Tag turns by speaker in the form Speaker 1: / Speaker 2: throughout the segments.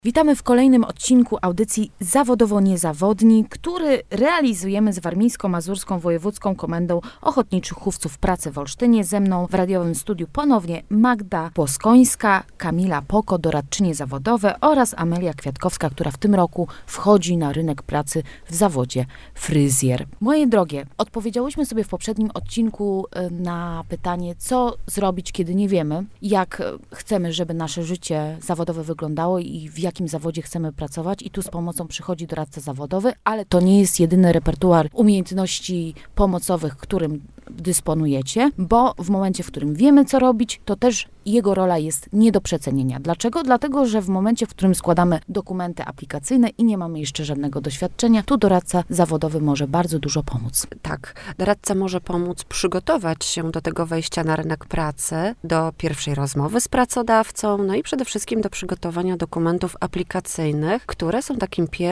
Speaker 1: Witamy w kolejnym odcinku audycji Zawodowo Niezawodni, który realizujemy z Warmińsko-Mazurską Wojewódzką Komendą Ochotniczych Chówców Pracy w Olsztynie. Ze mną w radiowym studiu ponownie Magda Płoskońska, Kamila Poko, doradczynie zawodowe oraz Amelia Kwiatkowska, która w tym roku wchodzi na rynek pracy w zawodzie fryzjer. Moje drogie, odpowiedziałyśmy sobie w poprzednim odcinku na pytanie, co zrobić, kiedy nie wiemy, jak chcemy, żeby nasze życie zawodowe wyglądało i w jakim zawodzie chcemy pracować, i tu z pomocą przychodzi doradca zawodowy, ale to nie jest jedyny repertuar umiejętności pomocowych, którym dysponujecie, bo w momencie, w którym wiemy, co robić, to też jego rola jest nie do przecenienia. Dlaczego? Dlatego, że w momencie, w którym składamy dokumenty aplikacyjne i nie mamy jeszcze żadnego doświadczenia, tu doradca zawodowy może bardzo dużo pomóc.
Speaker 2: Tak, doradca może pomóc przygotować się do tego wejścia na rynek pracy, do pierwszej rozmowy z pracodawcą, no i przede wszystkim do przygotowania dokumentów aplikacyjnych, które są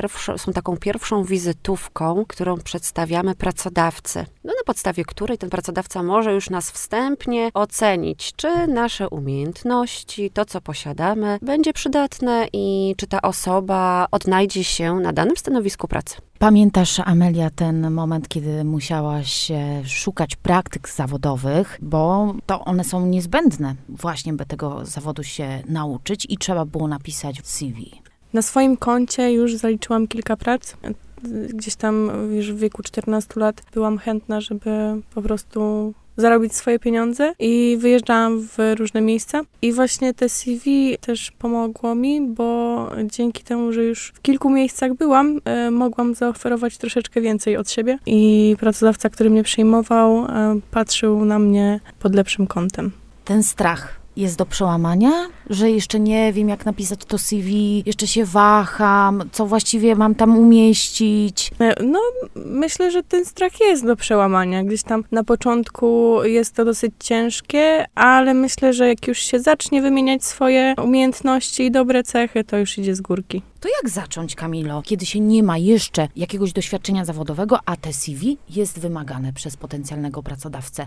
Speaker 2: taką pierwszą wizytówką, którą przedstawiamy pracodawcy. No, na podstawie której ten pracodawca może już nas wstępnie ocenić, czy nasze umiejętności, to co posiadamy, będzie przydatne i czy ta osoba odnajdzie się na danym stanowisku pracy.
Speaker 1: Pamiętasz, Amelia, ten moment, kiedy musiałaś szukać praktyk zawodowych, bo to one są niezbędne właśnie, by tego zawodu się nauczyć i trzeba było napisać CV.
Speaker 3: Na swoim koncie już zaliczyłam kilka prac. Gdzieś tam już w wieku 14 lat byłam chętna, żeby po prostu zarobić swoje pieniądze i wyjeżdżałam w różne miejsca. I właśnie te CV też pomogło mi, bo dzięki temu, że już w kilku miejscach byłam, mogłam zaoferować troszeczkę więcej od siebie i pracodawca, który mnie przyjmował, patrzył na mnie pod lepszym kątem.
Speaker 1: Ten strach jest do przełamania, że jeszcze nie wiem, jak napisać to CV, jeszcze się waham, co właściwie mam tam umieścić.
Speaker 3: No, myślę, że ten strach jest do przełamania. Gdzieś tam na początku jest to dosyć ciężkie, ale myślę, że jak już się zacznie wymieniać swoje umiejętności i dobre cechy, to już idzie z górki.
Speaker 1: To jak zacząć, Kamilo, kiedy się nie ma jeszcze jakiegoś doświadczenia zawodowego, a te CV jest wymagane przez potencjalnego pracodawcę?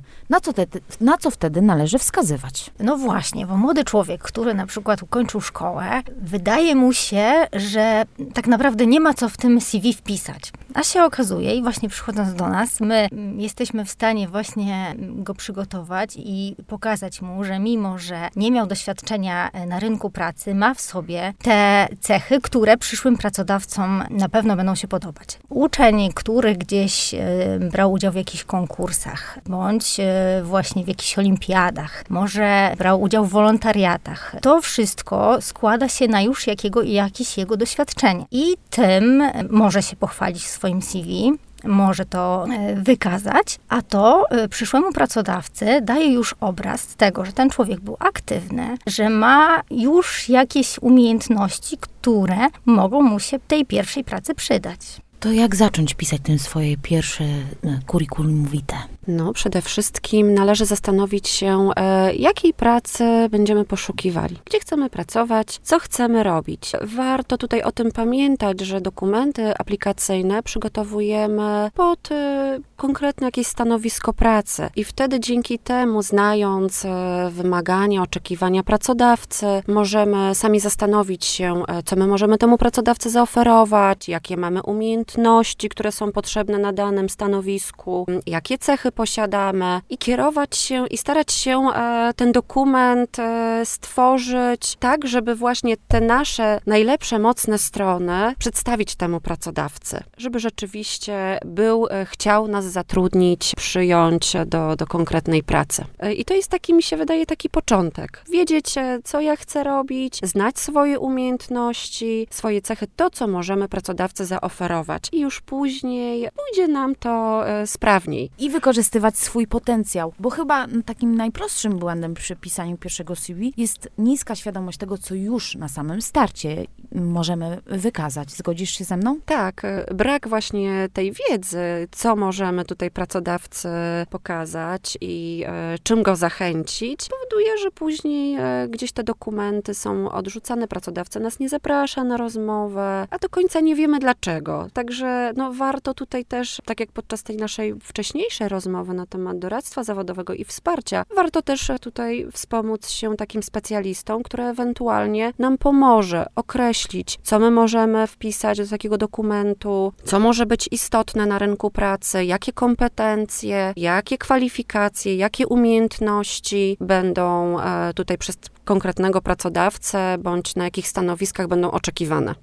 Speaker 1: Na co wtedy należy wskazywać?
Speaker 4: No właśnie, bo młody człowiek, który na przykład ukończył szkołę, wydaje mu się, że tak naprawdę nie ma co w tym CV wpisać. A się okazuje, i właśnie przychodząc do nas, my jesteśmy w stanie właśnie go przygotować i pokazać mu, że mimo, że nie miał doświadczenia na rynku pracy, ma w sobie te cechy, które przyszłym pracodawcom na pewno będą się podobać. Uczeń, który gdzieś brał udział w jakichś konkursach, bądź właśnie w jakichś olimpiadach, może brał udział w wolontariatach. To wszystko składa się na już jakieś jego doświadczenie. I tym może się pochwalić w swoim CV, może to wykazać, a to przyszłemu pracodawcy daje już obraz tego, że ten człowiek był aktywny, że ma już jakieś umiejętności, które mogą mu się tej pierwszej pracy przydać.
Speaker 1: To jak zacząć pisać ten swoje pierwsze curriculum vitae?
Speaker 2: No, przede wszystkim należy zastanowić się, jakiej pracy będziemy poszukiwali. Gdzie chcemy pracować, co chcemy robić. Warto tutaj o tym pamiętać, że dokumenty aplikacyjne przygotowujemy pod konkretne jakieś stanowisko pracy. I wtedy dzięki temu, znając wymagania, oczekiwania pracodawcy, możemy sami zastanowić się, co my możemy temu pracodawcy zaoferować, jakie mamy umiejętności, które są potrzebne na danym stanowisku, jakie cechy posiadamy i kierować się i starać się ten dokument stworzyć tak, żeby właśnie te nasze najlepsze, mocne strony przedstawić temu pracodawcy, żeby rzeczywiście chciał nas zatrudnić, przyjąć do konkretnej pracy. I to jest taki, mi się wydaje, taki początek. Wiedzieć, co ja chcę robić, znać swoje umiejętności, swoje cechy, to, co możemy pracodawcy zaoferować. I już później pójdzie nam to sprawniej.
Speaker 1: I wykorzystywać swój potencjał, bo chyba takim najprostszym błędem przy pisaniu pierwszego CV jest niska świadomość tego, co już na samym starcie możemy wykazać. Zgodzisz się ze mną?
Speaker 2: Tak, brak właśnie tej wiedzy, co możemy tutaj pracodawcy pokazać i czym go zachęcić, powoduje, że później gdzieś te dokumenty są odrzucane, pracodawca nas nie zaprasza na rozmowę, a do końca nie wiemy dlaczego. Także warto tutaj też, tak jak podczas tej naszej wcześniejszej rozmowy na temat doradztwa zawodowego i wsparcia, warto też tutaj wspomóc się takim specjalistą, który ewentualnie nam pomoże określić określić, co my możemy wpisać do takiego dokumentu, co może być istotne na rynku pracy, jakie kompetencje, jakie kwalifikacje, jakie umiejętności będą tutaj przez konkretnego pracodawcę, bądź na jakich stanowiskach będą oczekiwane.